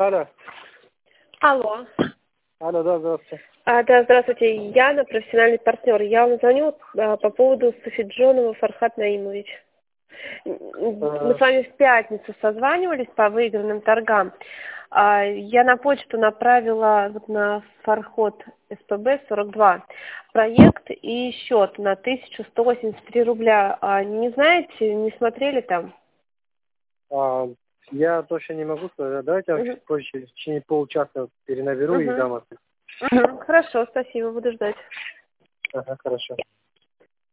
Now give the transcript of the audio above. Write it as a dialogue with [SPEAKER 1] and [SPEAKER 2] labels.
[SPEAKER 1] Алло.
[SPEAKER 2] Алло.
[SPEAKER 1] Алло, да, здравствуйте.
[SPEAKER 2] Да, здравствуйте, Яна, профессиональный партнер. Я вам звоню по поводу Сафиджонова Фархат Наимович. Мы с вами в пятницу созванивались по выигранным торгам. Я на почту направила вот на Фархот СПБ 42 проект и счет на 1183 рубля. Не знаете, не смотрели там?
[SPEAKER 1] Я точно не могу сказать. Давайте я вам чуть позже, в течение получаса перенаберу и дам ответ.
[SPEAKER 2] Хорошо, спасибо, буду ждать.
[SPEAKER 1] Ага, хорошо.